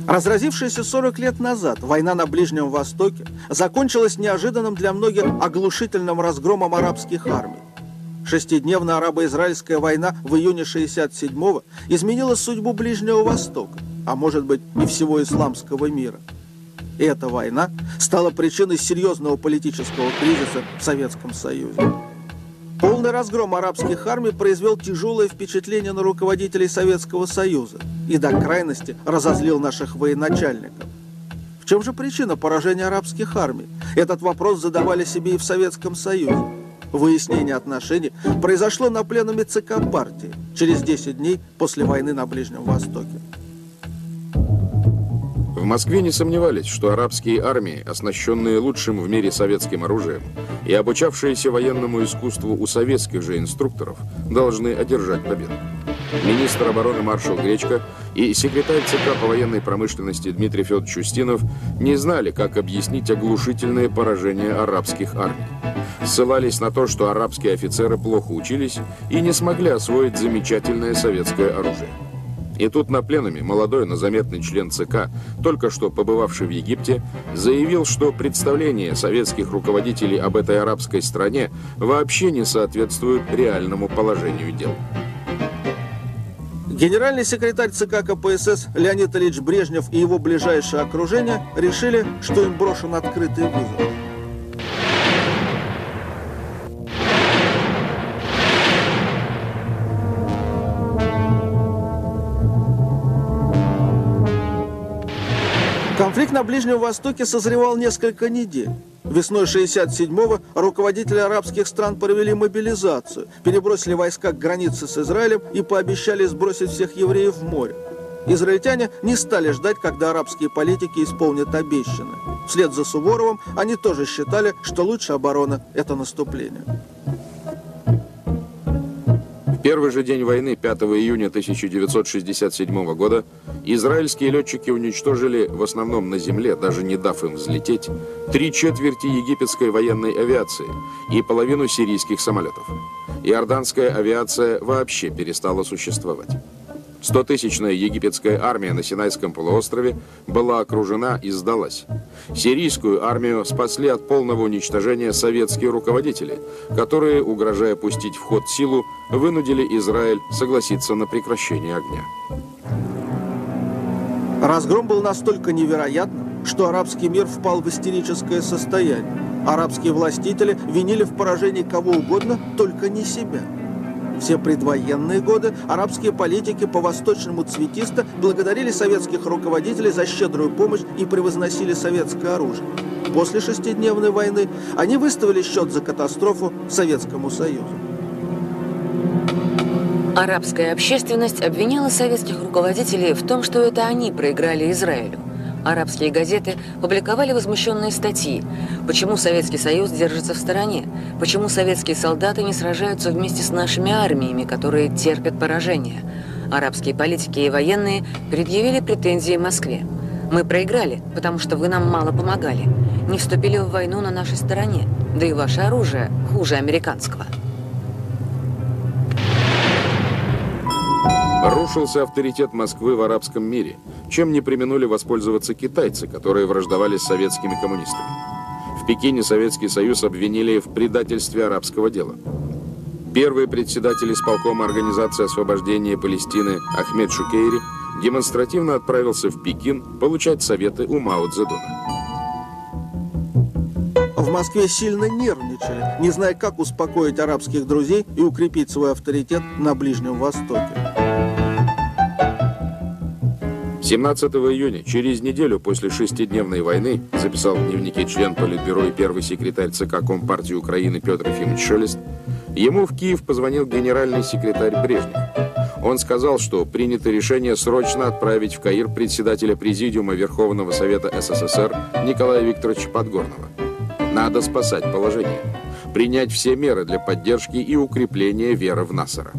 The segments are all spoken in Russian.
Разразившаяся 40 лет назад война на Ближнем Востоке закончилась неожиданным для многих оглушительным разгромом арабских армий. Шестидневная арабо-израильская война в июне 1967-го изменила судьбу Ближнего Востока, а может быть и всего исламского мира. И эта война стала причиной серьезного политического кризиса в Советском Союзе. Полный разгром арабских армий произвел тяжелое впечатление на руководителей Советского Союза и до крайности разозлил наших военачальников. В чем же причина поражения арабских армий? Этот вопрос задавали себе и в Советском Союзе. Выяснение отношений произошло на пленуме ЦК партии через 10 дней после войны на Ближнем Востоке. В Москве не сомневались, что арабские армии, оснащенные лучшим в мире советским оружием и обучавшиеся военному искусству у советских же инструкторов, должны одержать победу. Министр обороны маршал Гречко и секретарь ЦК по военной промышленности Дмитрий Федорович Устинов не знали, как объяснить оглушительное поражение арабских армий. Ссылались на то, что арабские офицеры плохо учились и не смогли освоить замечательное советское оружие. И тут на пленуме молодой, но заметный член ЦК, только что побывавший в Египте, заявил, что представления советских руководителей об этой арабской стране вообще не соответствуют реальному положению дел. Генеральный секретарь ЦК КПСС Леонид Ильич Брежнев и его ближайшее окружение решили, что им брошен открытый вызов. Конфликт на Ближнем Востоке созревал несколько недель. Весной 1967-го руководители арабских стран провели мобилизацию, перебросили войска к границе с Израилем и пообещали сбросить всех евреев в море. Израильтяне не стали ждать, когда арабские политики исполнят обещанное. Вслед за Суворовым они тоже считали, что лучшая оборона – это наступление. В первый же день войны, 5 июня 1967 года, израильские летчики уничтожили, в основном на земле, даже не дав им взлететь, 3/4 египетской военной авиации и половину сирийских самолетов. Иорданская авиация вообще перестала существовать. 100-тысячная египетская армия на Синайском полуострове была окружена и сдалась. Сирийскую армию спасли от полного уничтожения советские руководители, которые, угрожая пустить в ход силу, вынудили Израиль согласиться на прекращение огня. Разгром был настолько невероятным, что арабский мир впал в истерическое состояние. Арабские властители винили в поражении кого угодно, только не себя. Все предвоенные годы арабские политики по-восточному цветисто благодарили советских руководителей за щедрую помощь и превозносили советское оружие. После шестидневной войны они выставили счет за катастрофу Советскому Союзу. Арабская общественность обвиняла советских руководителей в том, что это они проиграли Израилю. Арабские газеты публиковали возмущенные статьи. Почему Советский Союз держится в стороне? Почему советские солдаты не сражаются вместе с нашими армиями, которые терпят поражение? Арабские политики и военные предъявили претензии Москве. Мы проиграли, потому что вы нам мало помогали. Не вступили в войну на нашей стороне. Да и ваше оружие хуже американского. Рушился авторитет Москвы в арабском мире, чем не преминули воспользоваться китайцы, которые враждовали с советскими коммунистами. В Пекине Советский Союз обвинили в предательстве арабского дела. Первый председатель исполкома Организации освобождения Палестины Ахмед Шукейри демонстративно отправился в Пекин получать советы у Мао Цзэдуна. В Москве сильно нервничали, не зная, как успокоить арабских друзей и укрепить свой авторитет на Ближнем Востоке. 17 июня, через неделю после шестидневной войны, записал в дневнике член Политбюро и первый секретарь ЦК Компартии Украины Петр Ефимович Шелест, ему в Киев позвонил генеральный секретарь Брежнев. Он сказал, что принято решение срочно отправить в Каир председателя Президиума Верховного Совета СССР Николая Викторовича Подгорного. Надо спасать положение, принять все меры для поддержки и укрепления веры в Насара.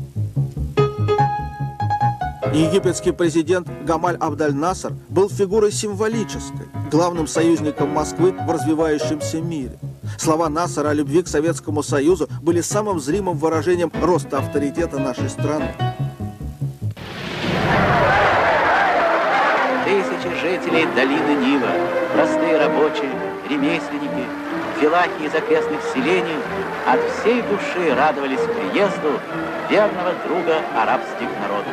Египетский президент Гамаль Абдаль-Насер был фигурой символической, главным союзником Москвы в развивающемся мире. Слова Насера о любви к Советскому Союзу были самым зримым выражением роста авторитета нашей страны. Тысячи жителей долины Нила, простые рабочие, ремесленники, филахи из окрестных селений от всей души радовались приезду верного друга арабских народов.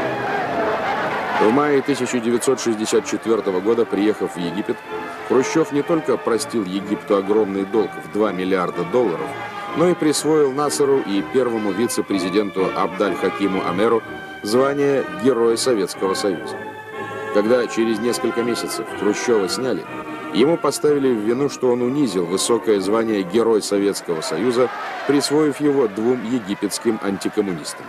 В мае 1964 года, приехав в Египет, Хрущев не только простил Египту огромный долг в $2 миллиарда, но и присвоил Насеру и первому вице-президенту Абдаль-Хакиму Амеру звание Героя Советского Союза. Когда через несколько месяцев Хрущева сняли, ему поставили в вину, что он унизил высокое звание Герой Советского Союза, присвоив его 2 египетским антикоммунистам.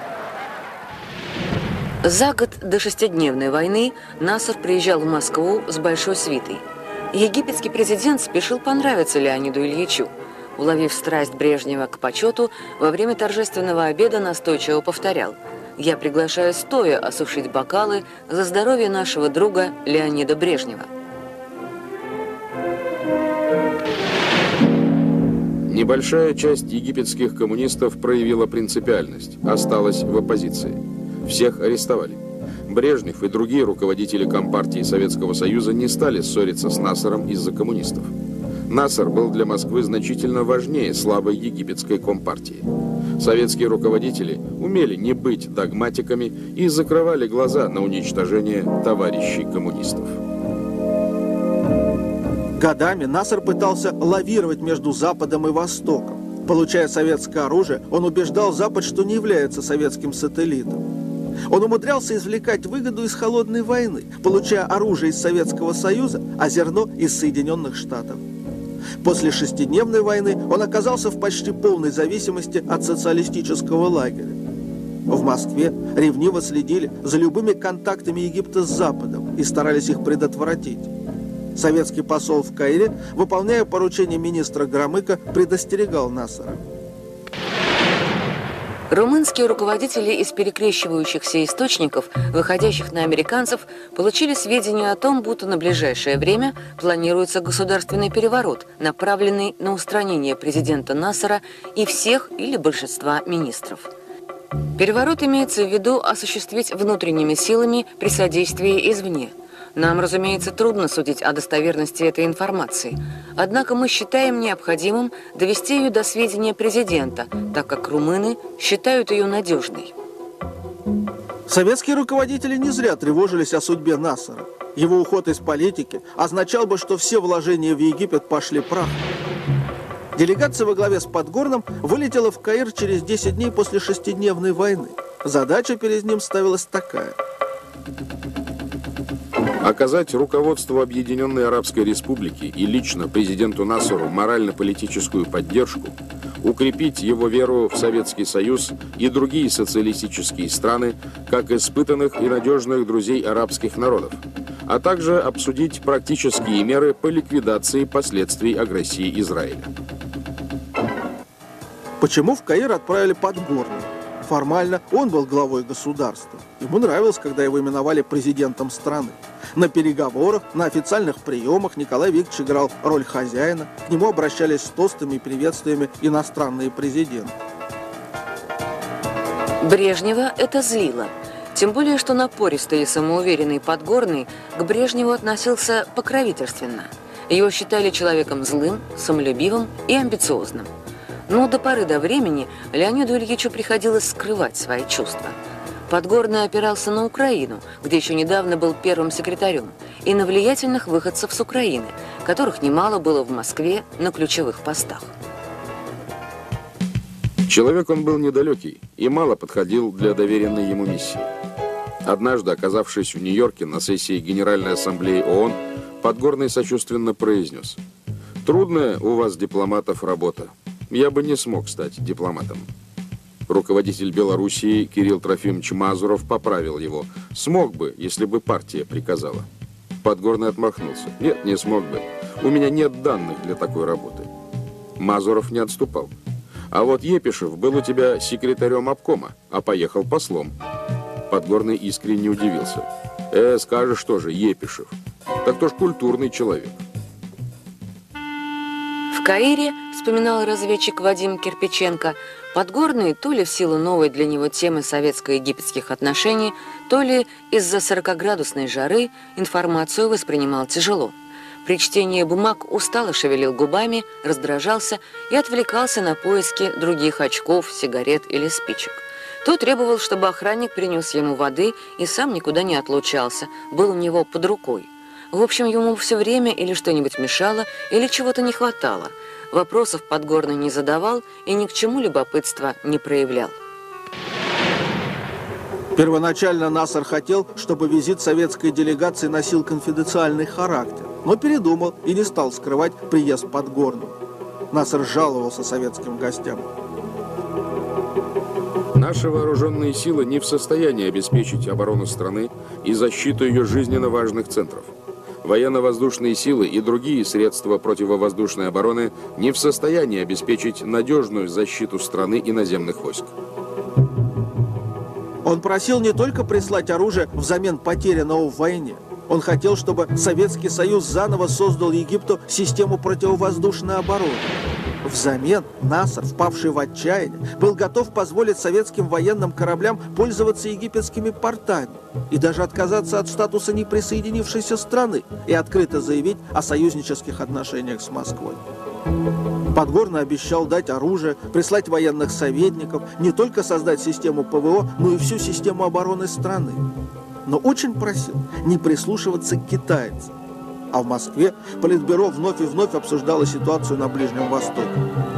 За год до шестидневной войны Насер приезжал в Москву с большой свитой. Египетский президент спешил понравиться Леониду Ильичу. Уловив страсть Брежнева к почету, во время торжественного обеда настойчиво повторял: «Я приглашаю стоя осушить бокалы за здоровье нашего друга Леонида Брежнева». Небольшая часть египетских коммунистов проявила принципиальность, осталась в оппозиции. Всех арестовали. Брежнев и другие руководители Компартии Советского Союза не стали ссориться с Насером из-за коммунистов. Насер был для Москвы значительно важнее слабой египетской компартии. Советские руководители умели не быть догматиками и закрывали глаза на уничтожение товарищей коммунистов. Годами Насер пытался лавировать между Западом и Востоком. Получая советское оружие, он убеждал Запад, что не является советским сателлитом. Он умудрялся извлекать выгоду из холодной войны, получая оружие из Советского Союза, а зерно из Соединенных Штатов. После шестидневной войны он оказался в почти полной зависимости от социалистического лагеря. В Москве ревниво следили за любыми контактами Египта с Западом и старались их предотвратить. Советский посол в Каире, выполняя поручение министра Громыка, предостерегал Насера. Румынские руководители из перекрещивающихся источников, выходящих на американцев, получили сведения о том, будто на ближайшее время планируется государственный переворот, направленный на устранение президента Насера и всех или большинства министров. Переворот имеется в виду осуществить внутренними силами при содействии извне. Нам, разумеется, трудно судить о достоверности этой информации. Однако мы считаем необходимым довести ее до сведения президента, так как румыны считают ее надежной. Советские руководители не зря тревожились о судьбе Насера. Его уход из политики означал бы, что все вложения в Египет пошли прахом. Делегация во главе с Подгорным вылетела в Каир через 10 дней после шестидневной войны. Задача перед ним ставилась такая: оказать руководству Объединенной Арабской Республики и лично президенту Насеру морально-политическую поддержку, укрепить его веру в Советский Союз и другие социалистические страны как испытанных и надежных друзей арабских народов, а также обсудить практические меры по ликвидации последствий агрессии Израиля. Почему в Каир отправили Подгорного? Формально он был главой государства. Ему нравилось, когда его именовали президентом страны. На переговорах, на официальных приемах Николай Викторович играл роль хозяина. К нему обращались с тостами и приветствиями иностранные президенты. Брежнева это злило. Тем более, что напористый и самоуверенный Подгорный к Брежневу относился покровительственно. Его считали человеком злым, самолюбивым и амбициозным. Но до поры до времени Леониду Ильичу приходилось скрывать свои чувства. Подгорный опирался на Украину, где еще недавно был первым секретарем, и на влиятельных выходцев с Украины, которых немало было в Москве на ключевых постах. Человек он был недалекий и мало подходил для доверенной ему миссии. Однажды, оказавшись в Нью-Йорке на сессии Генеральной Ассамблеи ООН, Подгорный сочувственно произнес: «Трудная у вас, дипломатов, работа. Я бы не смог стать дипломатом». Руководитель Белоруссии Кирилл Трофимович Мазуров поправил его: «Смог бы, если бы партия приказала». Подгорный отмахнулся: «Нет, не смог бы. У меня нет данных для такой работы». Мазуров не отступал: «А вот Епишев был у тебя секретарем обкома, а поехал послом». Подгорный искренне удивился: скажешь тоже, Епишев. Так то ж культурный человек». В Каире, вспоминал разведчик Вадим Кирпиченко, Подгорный, то ли в силу новой для него темы советско-египетских отношений, то ли из-за 40-градусной жары информацию воспринимал тяжело. При чтении бумаг устало шевелил губами, раздражался и отвлекался на поиски других очков, сигарет или спичек. То требовал, чтобы охранник принес ему воды и сам никуда не отлучался, был у него под рукой. В общем, ему все время или что-нибудь мешало, или чего-то не хватало. Вопросов Подгорный не задавал и ни к чему любопытства не проявлял. Первоначально Насер хотел, чтобы визит советской делегации носил конфиденциальный характер, но передумал и не стал скрывать приезд Подгорного. Насер жаловался советским гостям. Наши вооруженные силы не в состоянии обеспечить оборону страны и защиту ее жизненно важных центров. Военно-воздушные силы и другие средства противовоздушной обороны не в состоянии обеспечить надежную защиту страны и наземных войск. Он просил не только прислать оружие взамен потерянного в войне. Он хотел, чтобы Советский Союз заново создал Египту систему противовоздушной обороны. Взамен Насер, впавший в отчаяние, был готов позволить советским военным кораблям пользоваться египетскими портами и даже отказаться от статуса неприсоединившейся страны и открыто заявить о союзнических отношениях с Москвой. Подгорный обещал дать оружие, прислать военных советников, не только создать систему ПВО, но и всю систему обороны страны. Но очень просил не прислушиваться к китайцам. А в Москве Политбюро вновь и вновь обсуждало ситуацию на Ближнем Востоке.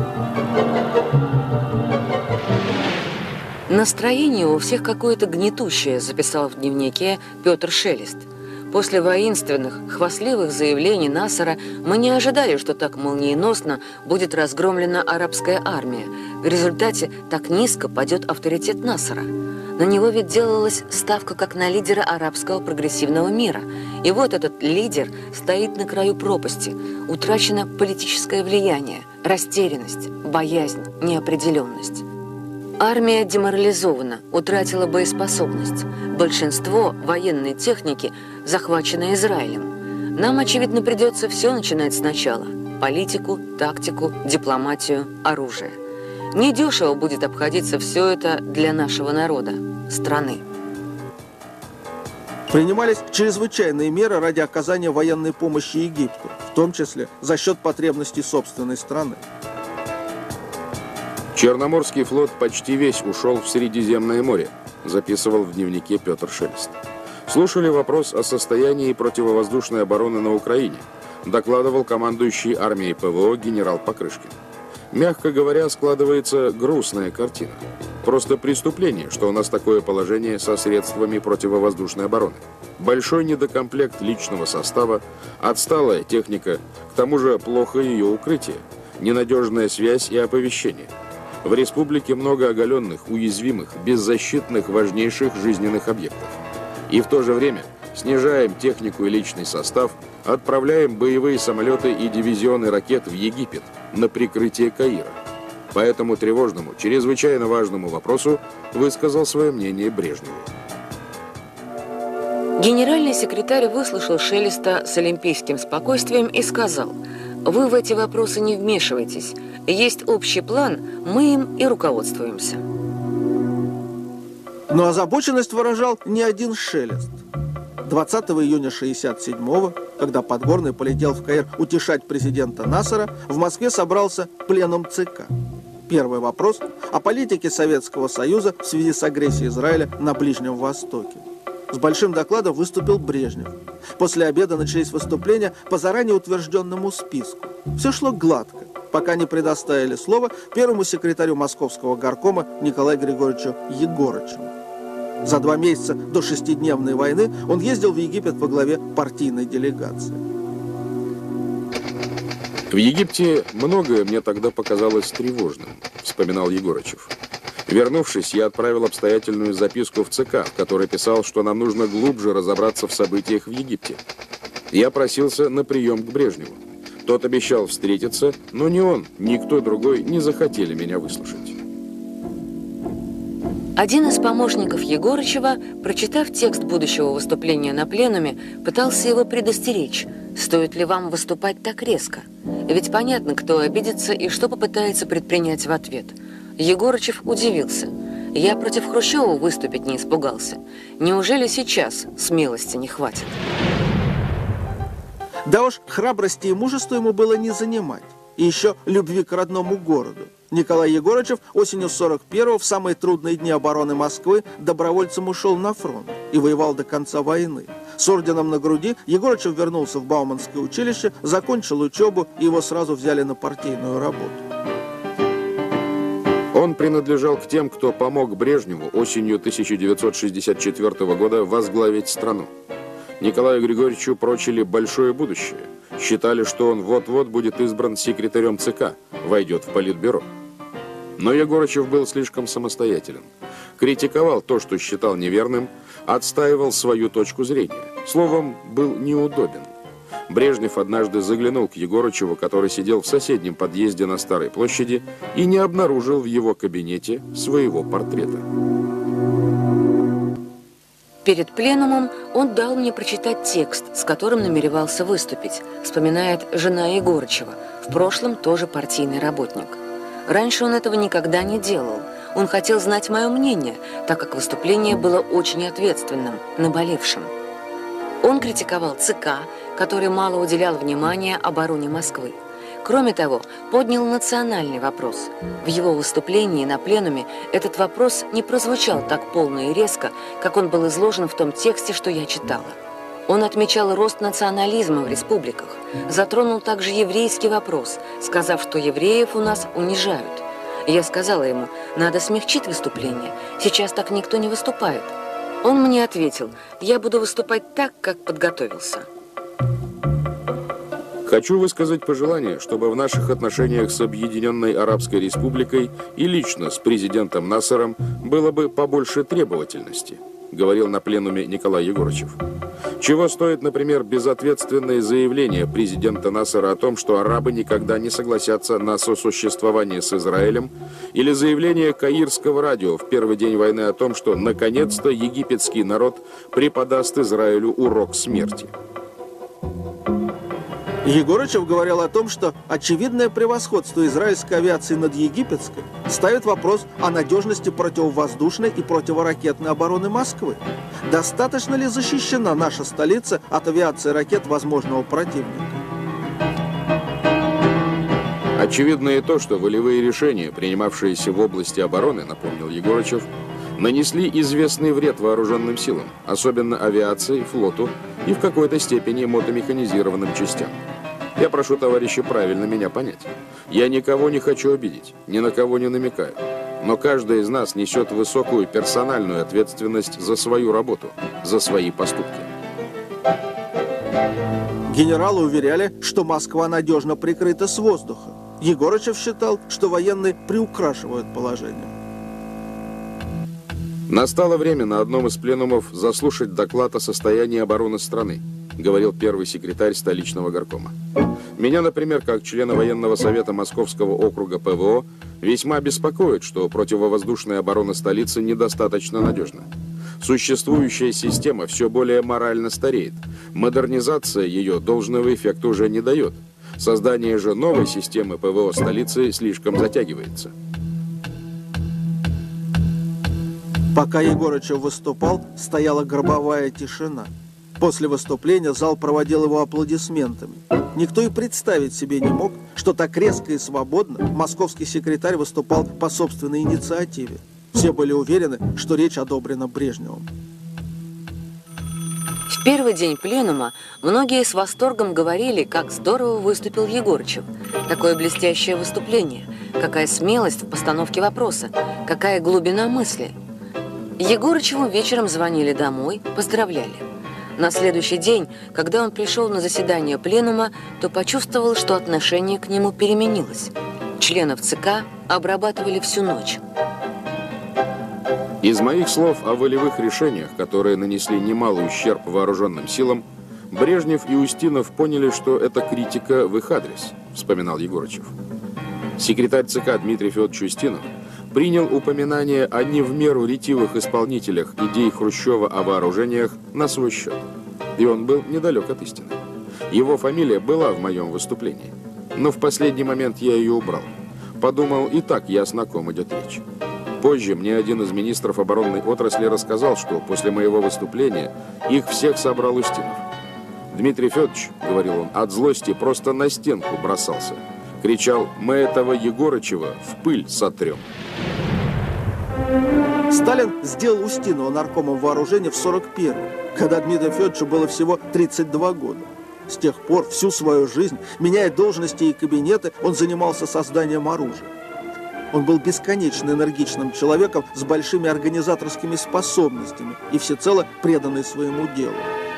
Настроение у всех какое-то гнетущее, записал в дневнике Петр Шелест. После воинственных, хвастливых заявлений Насера мы не ожидали, что так молниеносно будет разгромлена арабская армия. В результате так низко падет авторитет Насера. На него ведь делалась ставка как на лидера арабского прогрессивного мира. И вот этот лидер стоит на краю пропасти. Утрачено политическое влияние, растерянность, боязнь, неопределенность. Армия деморализована, утратила боеспособность. Большинство военной техники захвачено Израилем. Нам, очевидно, придется все начинать сначала. Политику, тактику, дипломатию, оружие. Недешево будет обходиться все это для нашего народа, страны. Принимались чрезвычайные меры ради оказания военной помощи Египту, в том числе за счет потребностей собственной страны. Черноморский флот почти весь ушел в Средиземное море, записывал в дневнике Петр Шелест. Слушали вопрос о состоянии противовоздушной обороны на Украине, докладывал командующий армией ПВО генерал Покрышкин. Мягко говоря, складывается грустная картина. Просто преступление, что у нас такое положение со средствами противовоздушной обороны. Большой недокомплект личного состава, отсталая техника, к тому же плохо ее укрытие, ненадежная связь и оповещение. В республике много оголенных, уязвимых, беззащитных, важнейших жизненных объектов. И в то же время снижаем технику и личный состав, отправляем боевые самолеты и дивизионы ракет в Египет на прикрытие Каира. По этому тревожному, чрезвычайно важному вопросу высказал свое мнение Брежневу. Генеральный секретарь выслушал Шелеста с олимпийским спокойствием и сказал: «Вы в эти вопросы не вмешивайтесь. Есть общий план, мы им и руководствуемся». Но озабоченность выражал не один Шелест. 20 июня 1967-го, когда Подгорный полетел в Каир утешать президента Насера, в Москве собрался пленум ЦК. Первый вопрос о политике Советского Союза в связи с агрессией Израиля на Ближнем Востоке. С большим докладом выступил Брежнев. После обеда начались выступления по заранее утвержденному списку. Все шло гладко, пока не предоставили слово первому секретарю Московского горкома Николаю Григорьевичу Егорычеву. За 2 месяца до 6-дневной войны он ездил в Египет во главе партийной делегации. В Египте многое мне тогда показалось тревожным, вспоминал Егорычев. Вернувшись, я отправил обстоятельную записку в ЦК, в которой писал, что нам нужно глубже разобраться в событиях в Египте. Я просился на прием к Брежневу. Тот обещал встретиться, но ни он, ни кто другой не захотели меня выслушать. Один из помощников Егорычева, прочитав текст будущего выступления на пленуме, пытался его предостеречь. Стоит ли вам выступать так резко? Ведь понятно, кто обидится и что попытается предпринять в ответ. Егорычев удивился. Я против Хрущева выступить не испугался. Неужели сейчас смелости не хватит? Да уж, храбрости и мужества ему было не занимать. И еще любви к родному городу. Николай Егорычев осенью 41-го, в самые трудные дни обороны Москвы, добровольцем ушел на фронт и воевал до конца войны. С орденом на груди Егорычев вернулся в Бауманское училище, закончил учебу, и его сразу взяли на партийную работу. Он принадлежал к тем, кто помог Брежневу осенью 1964 года возглавить страну. Николаю Григорьевичу прочили большое будущее. Считали, что он вот-вот будет избран секретарем ЦК, войдет в Политбюро. Но Егорычев был слишком самостоятелен. Критиковал то, что считал неверным, отстаивал свою точку зрения. Словом, был неудобен. Брежнев однажды заглянул к Егорычеву, который сидел в соседнем подъезде на Старой площади, и не обнаружил в его кабинете своего портрета. Перед пленумом он дал мне прочитать текст, с которым намеревался выступить, вспоминает жена Егорычева, в прошлом тоже партийный работник. Раньше он этого никогда не делал. Он хотел знать мое мнение, так как выступление было очень ответственным, наболевшим. Он критиковал ЦК, который мало уделял внимания обороне Москвы. Кроме того, поднял национальный вопрос. В его выступлении на пленуме этот вопрос не прозвучал так полно и резко, как он был изложен в том тексте, что я читала. Он отмечал рост национализма в республиках, затронул также еврейский вопрос, сказав, что евреев у нас унижают. Я сказала ему, надо смягчить выступление, сейчас так никто не выступает. Он мне ответил, я буду выступать так, как подготовился. Хочу высказать пожелание, чтобы в наших отношениях с Объединенной Арабской Республикой и лично с президентом Насером было бы побольше требовательности, говорил на пленуме Николай Егорычев. Чего стоит, например, безответственное заявление президента Насера о том, что арабы никогда не согласятся на сосуществование с Израилем, или заявление Каирского радио в первый день войны о том, что наконец-то египетский народ преподаст Израилю урок смерти. Егорычев говорил о том, что очевидное превосходство израильской авиации над египетской ставит вопрос о надежности противовоздушной и противоракетной обороны Москвы. Достаточно ли защищена наша столица от авиации ракет возможного противника? Очевидно и то, что волевые решения, принимавшиеся в области обороны, напомнил Егорычев, нанесли известный вред вооруженным силам, особенно авиации, флоту и в какой-то степени мотомеханизированным частям. Я прошу товарища правильно меня понять. Я никого не хочу обидеть, ни на кого не намекаю. Но каждый из нас несет высокую персональную ответственность за свою работу, за свои поступки. Генералы уверяли, что Москва надежно прикрыта с воздуха. Егорычев считал, что военные приукрашивают положение. Настало время на одном из пленумов заслушать доклад о состоянии обороны страны, говорил первый секретарь столичного горкома. Меня, например, как члена военного совета Московского округа ПВО, весьма беспокоит, что противовоздушная оборона столицы недостаточно надежна. Существующая система все более морально стареет. Модернизация ее должного эффекта уже не дает. Создание же новой системы ПВО столицы слишком затягивается. Пока Егорычев выступал, стояла гробовая тишина. После выступления зал проводил его аплодисментами. Никто и представить себе не мог, что так резко и свободно московский секретарь выступал по собственной инициативе. Все были уверены, что речь одобрена Брежневым. В первый день пленума многие с восторгом говорили, как здорово выступил Егорычев. Такое блестящее выступление, какая смелость в постановке вопроса, какая глубина мысли. Егорычеву вечером звонили домой, поздравляли. На следующий день, когда он пришел на заседание пленума, то почувствовал, что отношение к нему переменилось. Членов ЦК обрабатывали всю ночь. Из моих слов о волевых решениях, которые нанесли немалый ущерб вооруженным силам, Брежнев и Устинов поняли, что это критика в их адрес, вспоминал Егорычев. Секретарь ЦК Дмитрий Федорович Устинов принял упоминание о не в меру ретивых исполнителях идей Хрущева о вооружениях на свой счет. И он был недалек от истины. Его фамилия была в моем выступлении. Но в последний момент я ее убрал. Подумал, и так ясно, о ком идет речь. Позже мне один из министров оборонной отрасли рассказал, что после моего выступления их всех собрал Устинов. «Дмитрий Федорович, — говорил он, — от злости просто на стенку бросался. Кричал: мы этого Егорычева в пыль сотрем». Сталин сделал Устинова наркомом вооружения в 1941-м, когда Дмитрию Федоровичу было всего 32 года. С тех пор всю свою жизнь, меняя должности и кабинеты, он занимался созданием оружия. Он был бесконечно энергичным человеком с большими организаторскими способностями и всецело преданный своему делу.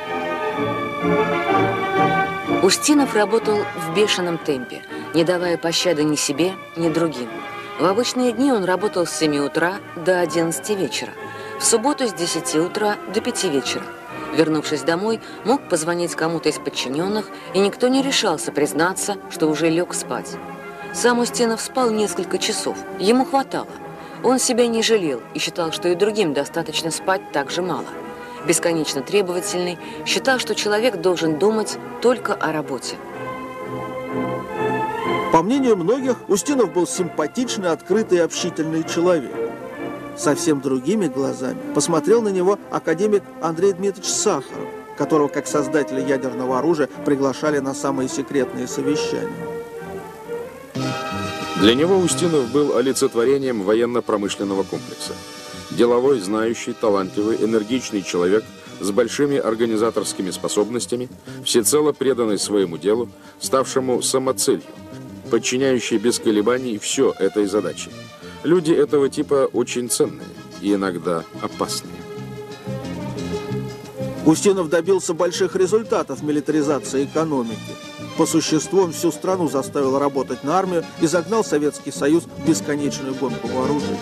Устинов работал в бешеном темпе, не давая пощады ни себе, ни другим. В обычные дни он работал с 7 утра до 11 вечера, в субботу с 10 утра до 5 вечера. Вернувшись домой, мог позвонить кому-то из подчиненных, и никто не решался признаться, что уже лег спать. Сам Устинов спал несколько часов, ему хватало. Он себя не жалел и считал, что и другим достаточно спать так же мало. Бесконечно требовательный, считал, что человек должен думать только о работе. По мнению многих, Устинов был симпатичный, открытый и общительный человек. Совсем другими глазами посмотрел на него академик Андрей Дмитриевич Сахаров, которого как создателя ядерного оружия приглашали на самые секретные совещания. Для него Устинов был олицетворением военно-промышленного комплекса. Деловой, знающий, талантливый, энергичный человек с большими организаторскими способностями, всецело преданный своему делу, ставшему самоцелью, подчиняющий без колебаний все этой задаче. Люди этого типа очень ценные и иногда опасные. Устинов добился больших результатов в милитаризации экономики. По существу он всю страну заставил работать на армию и загнал Советский Союз в бесконечную гонку вооружений.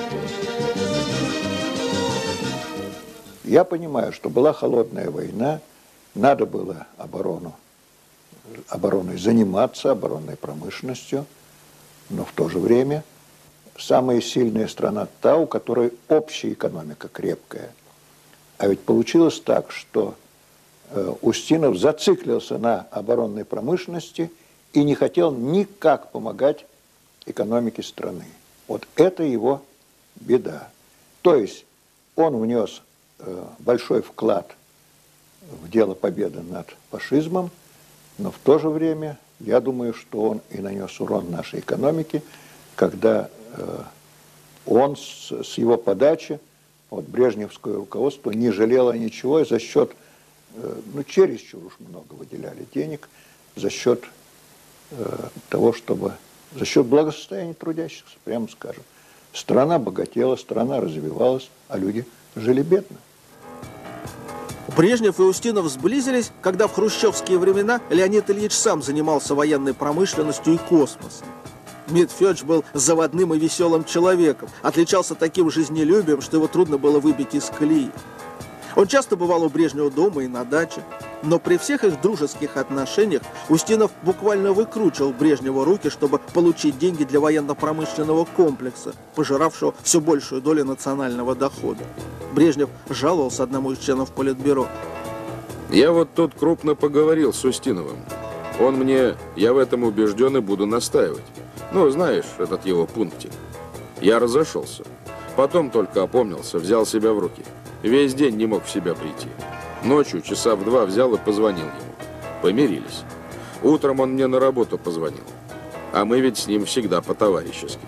Я понимаю, что была холодная война, надо было обороной заниматься, оборонной промышленностью, но в то же время самая сильная страна та, у которой общая экономика крепкая. А ведь получилось так, что Устинов зациклился на оборонной промышленности и не хотел никак помогать экономике страны. Вот это его беда. То есть он внес большой вклад в дело победы над фашизмом, но в то же время, я думаю, что он и нанес урон нашей экономике, когда он с его подачи, вот брежневское руководство не жалело ничего, и за счет, чересчур уж много выделяли денег, за счет того, чтобы, за счет благосостояния трудящихся, прямо скажем. Страна богатела, страна развивалась, а люди жили бедно. Брежнев и Устинов сблизились, когда в хрущевские времена Леонид Ильич сам занимался военной промышленностью и космосом. Дмитрий Федорович был заводным и веселым человеком, отличался таким жизнелюбием, что его трудно было выбить из колеи. Он часто бывал у Брежнева дома и на даче, но при всех их дружеских отношениях Устинов буквально выкручивал Брежневу руки, чтобы получить деньги для военно-промышленного комплекса, пожиравшего все большую долю национального дохода. Брежнев жаловался одному из членов Политбюро. Я вот тут крупно поговорил с Устиновым. Он мне, я в этом убежден и буду настаивать. Ну, знаешь, этот его пунктик. Я разошелся. Потом только опомнился, взял себя в руки. Весь день не мог в себя прийти. Ночью, часа в 2, взял и позвонил ему. Помирились. Утром он мне на работу позвонил. А мы ведь с ним всегда по-товарищески.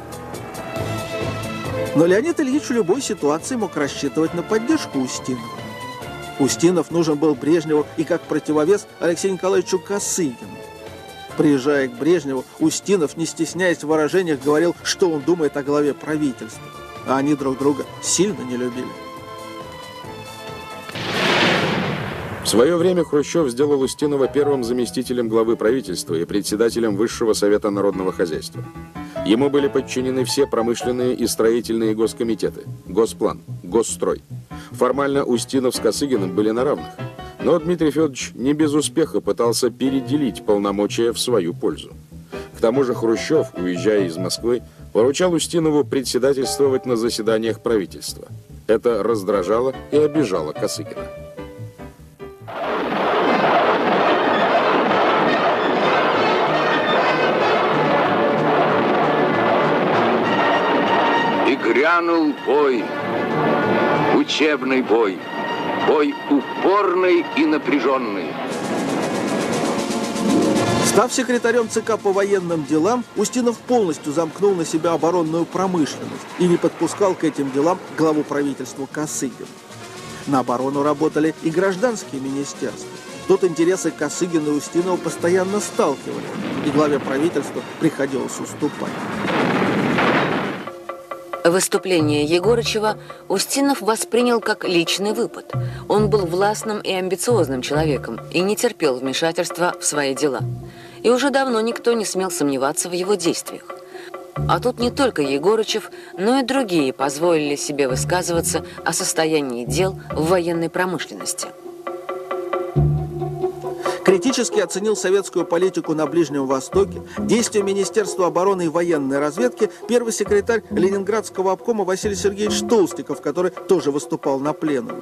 Но Леонид Ильич в любой ситуации мог рассчитывать на поддержку Устинова. Устинов нужен был Брежневу и как противовес Алексею Николаевичу Косыгину. Приезжая к Брежневу, Устинов, не стесняясь в выражениях, говорил, что он думает о главе правительства. А они друг друга сильно не любили. В свое время Хрущев сделал Устинова первым заместителем главы правительства и председателем Высшего совета народного хозяйства. Ему были подчинены все промышленные и строительные госкомитеты, Госплан, Госстрой. Формально Устинов с Косыгиным были на равных. Но Дмитрий Федорович не без успеха пытался переделить полномочия в свою пользу. К тому же Хрущев, уезжая из Москвы, поручал Устинову председательствовать на заседаниях правительства. Это раздражало и обижало Косыгина. Грянул бой, учебный бой, бой упорный и напряженный. Став секретарем ЦК по военным делам, Устинов полностью замкнул на себя оборонную промышленность и не подпускал к этим делам главу правительства Косыгина. На оборону работали и гражданские министерства. Тут интересы Косыгина и Устинова постоянно сталкивались, и главе правительства приходилось уступать. Выступление Егорычева Устинов воспринял как личный выпад. Он был властным и амбициозным человеком и не терпел вмешательства в свои дела. И уже давно никто не смел сомневаться в его действиях. А тут не только Егорычев, но и другие позволили себе высказываться о состоянии дел в военной промышленности. Критически оценил советскую политику на Ближнем Востоке, действия Министерства обороны и военной разведки первый секретарь Ленинградского обкома Василий Сергеевич Толстиков, который тоже выступал на пленуме.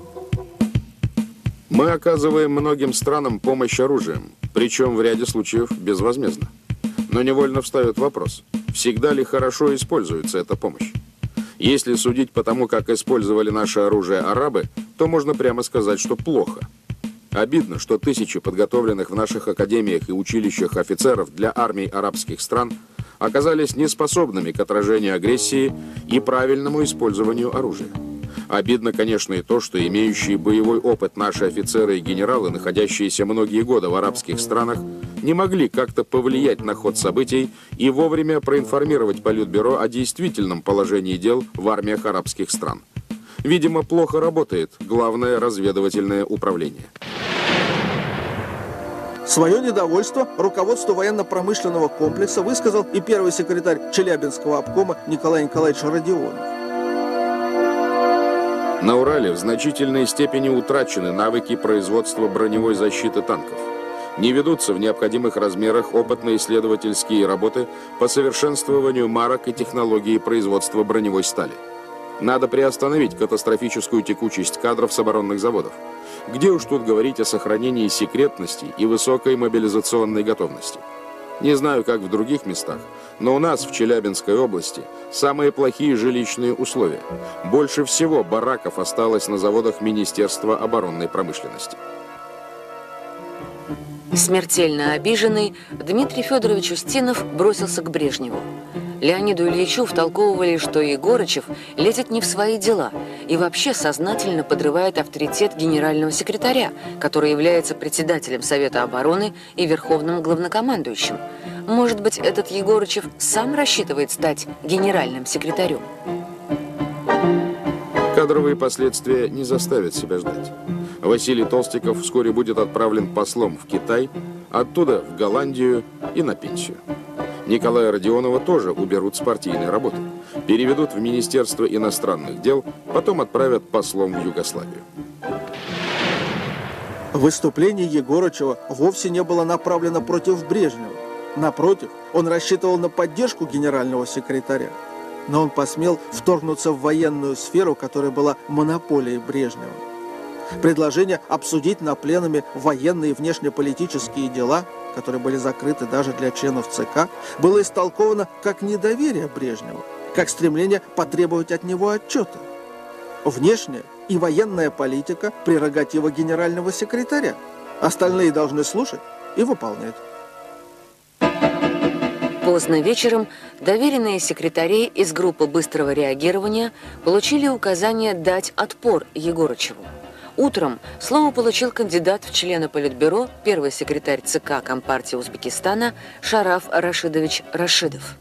Мы оказываем многим странам помощь оружием, причем в ряде случаев безвозмездно. Но невольно встает вопрос, всегда ли хорошо используется эта помощь? Если судить по тому, как использовали наше оружие арабы, то можно прямо сказать, что плохо. Обидно, что тысячи подготовленных в наших академиях и училищах офицеров для армий арабских стран оказались неспособными к отражению агрессии и правильному использованию оружия. Обидно, конечно, и то, что имеющие боевой опыт наши офицеры и генералы, находящиеся многие годы в арабских странах, не могли как-то повлиять на ход событий и вовремя проинформировать Политбюро о действительном положении дел в армиях арабских стран. Видимо, плохо работает Главное разведывательное управление. Свое недовольство руководству военно-промышленного комплекса высказал и первый секретарь Челябинского обкома Николай Николаевич Родионов. На Урале в значительной степени утрачены навыки производства броневой защиты танков. Не ведутся в необходимых размерах опытно-исследовательские работы по совершенствованию марок и технологии производства броневой стали. Надо приостановить катастрофическую текучесть кадров с оборонных заводов. Где уж тут говорить о сохранении секретности и высокой мобилизационной готовности. Не знаю, как в других местах, но у нас в Челябинской области самые плохие жилищные условия. Больше всего бараков осталось на заводах Министерства оборонной промышленности. Смертельно обиженный, Дмитрий Федорович Устинов бросился к Брежневу. Леониду Ильичу втолковывали, что Егорычев лезет не в свои дела и вообще сознательно подрывает авторитет генерального секретаря, который является председателем Совета обороны и верховным главнокомандующим. Может быть, этот Егорычев сам рассчитывает стать генеральным секретарем? Кадровые последствия не заставят себя ждать. Василий Толстиков вскоре будет отправлен послом в Китай, оттуда в Голландию и на пенсию. Николая Родионова тоже уберут с партийной работы, переведут в Министерство иностранных дел, потом отправят послом в Югославию. Выступление Егорычева вовсе не было направлено против Брежнева. Напротив, он рассчитывал на поддержку генерального секретаря. Но он посмел вторгнуться в военную сферу, которая была монополией Брежнева. Предложение обсудить на пленуме военные и внешнеполитические дела, которые были закрыты даже для членов ЦК, было истолковано как недоверие Брежневу, как стремление потребовать от него отчета. Внешняя и военная политика – прерогатива генерального секретаря. Остальные должны слушать и выполнять. Поздно вечером доверенные секретари из группы быстрого реагирования получили указание дать отпор Егорычеву. Утром слово получил кандидат в члены Политбюро, первый секретарь ЦК Компартии Узбекистана Шараф Рашидович Рашидов.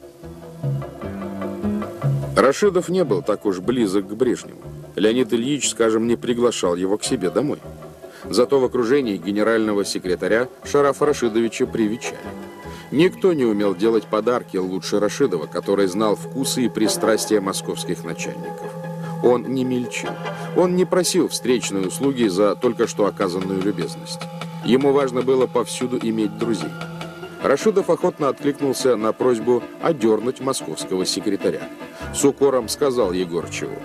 Рашидов не был так уж близок к Брежневу. Леонид Ильич, скажем, не приглашал его к себе домой. Зато в окружении генерального секретаря Шарафа Рашидовича привечали. Никто не умел делать подарки лучше Рашидова, который знал вкусы и пристрастия московских начальников. Он не мельчил. Он не просил встречной услуги за только что оказанную любезность. Ему важно было повсюду иметь друзей. Рашидов охотно откликнулся на просьбу одернуть московского секретаря. С укором сказал Егорычеву: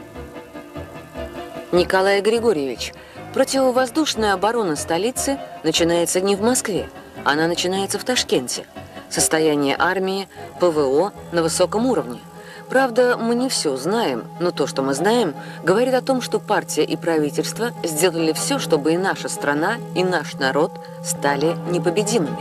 Николай Григорьевич, противовоздушная оборона столицы начинается не в Москве, она начинается в Ташкенте. Состояние армии, ПВО на высоком уровне. Правда, мы не все знаем, но то, что мы знаем, говорит о том, что партия и правительство сделали все, чтобы и наша страна, и наш народ стали непобедимыми.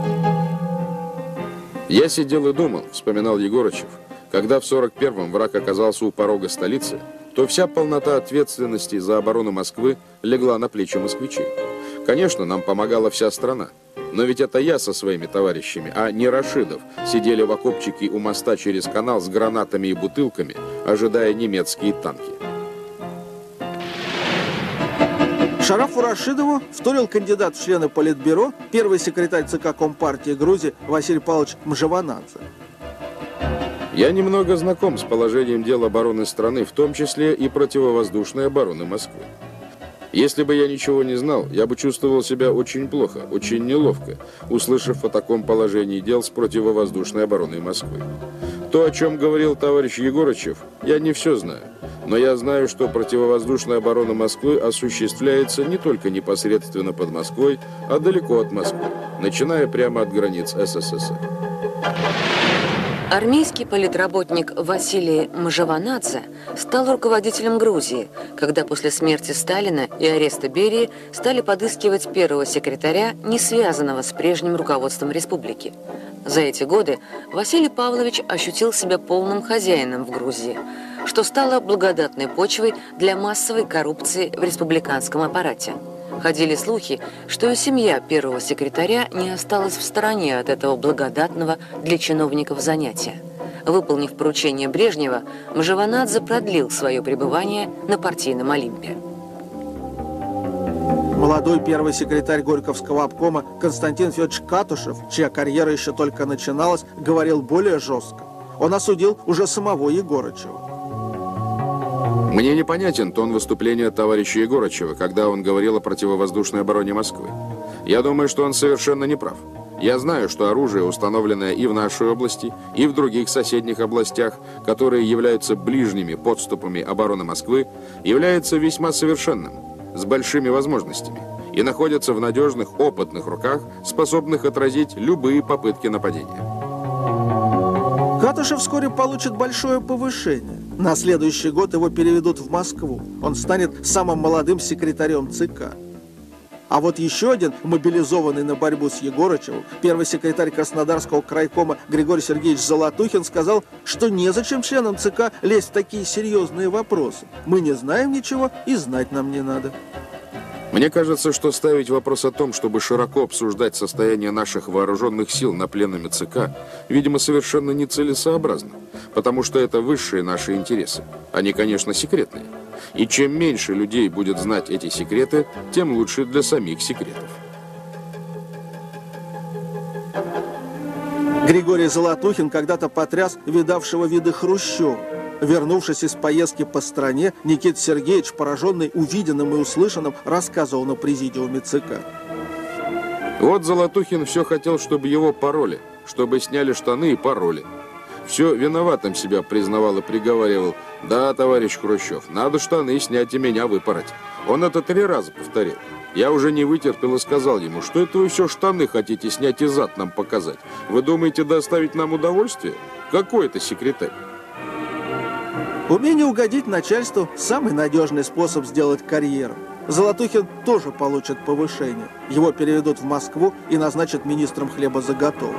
Я сидел и думал, вспоминал Егорычев, когда в 41-м враг оказался у порога столицы, то вся полнота ответственности за оборону Москвы легла на плечи москвичей. Конечно, нам помогала вся страна. Но ведь это я со своими товарищами, а не Рашидов, сидели в окопчике у моста через канал с гранатами и бутылками, ожидая немецкие танки. Шарафу Рашидову вторил кандидат в члены Политбюро, первый секретарь ЦК Компартии Грузии Василий Павлович Мжаванадзе. Я немного знаком с положением дел обороны страны, в том числе и противовоздушной обороны Москвы. Если бы я ничего не знал, я бы чувствовал себя очень плохо, очень неловко, услышав о таком положении дел с противовоздушной обороной Москвы. То, о чем говорил товарищ Егорычев, я не все знаю. Но я знаю, что противовоздушная оборона Москвы осуществляется не только непосредственно под Москвой, а далеко от Москвы, начиная прямо от границ СССР. Армейский политработник Василий Мжаванадзе стал руководителем Грузии, когда после смерти Сталина и ареста Берии стали подыскивать первого секретаря, не связанного с прежним руководством республики. За эти годы Василий Павлович ощутил себя полным хозяином в Грузии, что стало благодатной почвой для массовой коррупции в республиканском аппарате. Ходили слухи, что и семья первого секретаря не осталась в стороне от этого благодатного для чиновников занятия. Выполнив поручение Брежнева, Мжаванадзе продлил свое пребывание на партийном Олимпе. Молодой первый секретарь Горьковского обкома Константин Федорович Катушев, чья карьера еще только начиналась, говорил более жестко. Он осудил уже самого Егорычева. Мне непонятен тон выступления товарища Егорычева, когда он говорил о противовоздушной обороне Москвы. Я думаю, что он совершенно не прав. Я знаю, что оружие, установленное и в нашей области, и в других соседних областях, которые являются ближними подступами обороны Москвы, является весьма совершенным, с большими возможностями, и находится в надежных, опытных руках, способных отразить любые попытки нападения. Катушев вскоре получит большое повышение. На следующий год его переведут в Москву. Он станет самым молодым секретарем ЦК. А вот еще один, мобилизованный на борьбу с Егорычевым, первый секретарь Краснодарского крайкома Григорий Сергеевич Золотухин сказал, что незачем членам ЦК лезть в такие серьезные вопросы. Мы не знаем ничего и знать нам не надо. Мне кажется, что ставить вопрос о том, чтобы широко обсуждать состояние наших вооруженных сил на пленуме ЦК, видимо, совершенно нецелесообразно, потому что это высшие наши интересы. Они, конечно, секретные. И чем меньше людей будет знать эти секреты, тем лучше для самих секретов. Григорий Золотухин когда-то потряс видавшего виды Хрущева. Вернувшись из поездки по стране, Никита Сергеевич, пораженный увиденным и услышанным, рассказывал на президиуме ЦК. Вот Золотухин все хотел, чтобы его пороли, чтобы сняли штаны и пороли. Все виноватым себя признавал и приговаривал: да, товарищ Хрущев, надо штаны снять и меня выпороть. Он это 3 раза повторил. Я уже не вытерпел и сказал ему: что это вы все штаны хотите снять и зад нам показать? Вы думаете доставить нам удовольствие? Какой это секретарь? Умение угодить начальству – самый надежный способ сделать карьеру. Золотухин тоже получит повышение. Его переведут в Москву и назначат министром хлебозаготовок.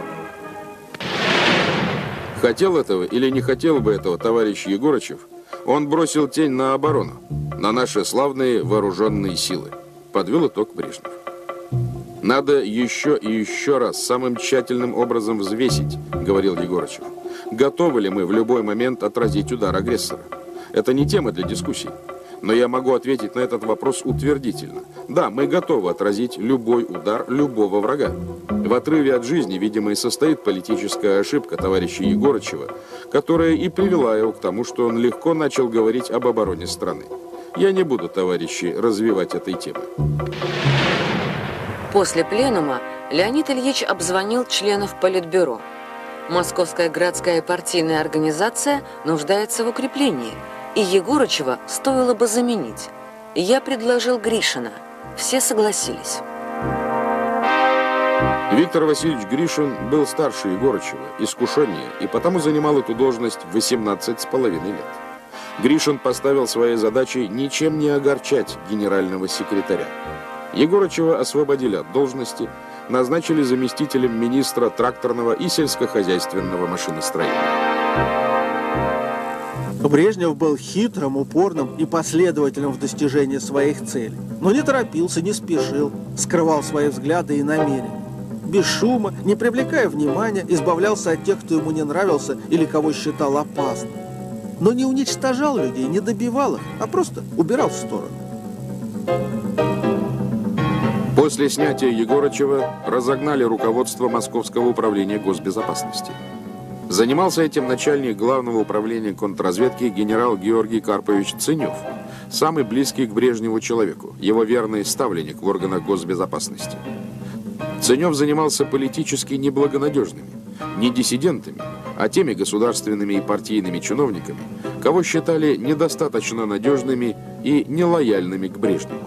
Хотел этого или не хотел бы этого товарищ Егорычев, он бросил тень на оборону, на наши славные вооруженные силы. Подвел итог Брежнев. Надо еще и еще раз самым тщательным образом взвесить, говорил Егорычев. Готовы ли мы в любой момент отразить удар агрессора? Это не тема для дискуссий. Но я могу ответить на этот вопрос утвердительно. Да, мы готовы отразить любой удар любого врага. В отрыве от жизни, видимо, и состоит политическая ошибка товарища Егорычева, которая и привела его к тому, что он легко начал говорить об обороне страны. Я не буду, товарищи, развивать этой темы. После пленума Леонид Ильич обзвонил членов Политбюро. Московская городская партийная организация нуждается в укреплении, и Егорычева стоило бы заменить. Я предложил Гришина. Все согласились. Виктор Васильевич Гришин был старше Егорычева, искушеннее, и потому занимал эту должность 18,5 лет. Гришин поставил своей задачей ничем не огорчать генерального секретаря. Егорычева освободили от должности, назначили заместителем министра тракторного и сельскохозяйственного машиностроения. Брежнев был хитрым, упорным и последовательным в достижении своих целей. Но не торопился, не спешил, скрывал свои взгляды и намерения. Без шума, не привлекая внимания, избавлялся от тех, кто ему не нравился или кого считал опасным. Но не уничтожал людей, не добивал их, а просто убирал в сторону. После снятия Егорычева разогнали руководство Московского управления госбезопасности. Занимался этим начальник Главного управления контрразведки генерал Георгий Карпович Ценев, самый близкий к Брежневу человеку, его верный ставленник в органах госбезопасности. Ценев занимался политически неблагонадежными, не диссидентами, а теми государственными и партийными чиновниками, кого считали недостаточно надежными и нелояльными к Брежневу.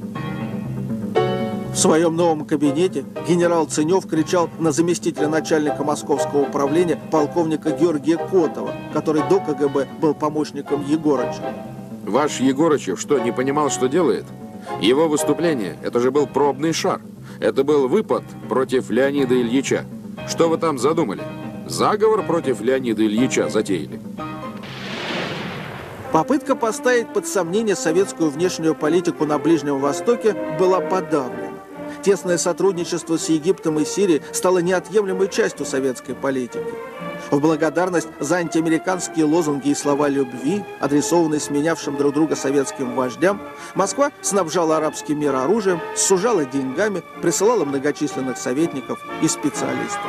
В своем новом кабинете генерал Ценев кричал на заместителя начальника Московского управления полковника Георгия Котова, который до КГБ был помощником Егорыча. Ваш Егорычев что, не понимал, что делает? Его выступление – это же был пробный шар. Это был выпад против Леонида Ильича. Что вы там задумали? Заговор против Леонида Ильича затеяли. Попытка поставить под сомнение советскую внешнюю политику на Ближнем Востоке была подавлена. Тесное сотрудничество с Египтом и Сирией стало неотъемлемой частью советской политики. В благодарность за антиамериканские лозунги и слова любви, адресованные сменявшим друг друга советским вождям, Москва снабжала арабский мир оружием, сужала деньгами, присылала многочисленных советников и специалистов.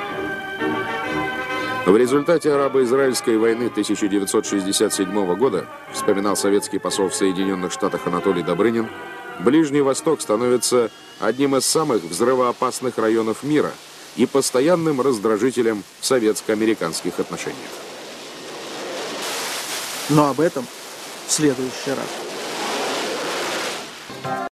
В результате арабо-израильской войны 1967 года, вспоминал советский посол в Соединенных Штатах Анатолий Добрынин, Ближний Восток становится одним из самых взрывоопасных районов мира и постоянным раздражителем в советско-американских отношениях. Но об этом в следующий раз.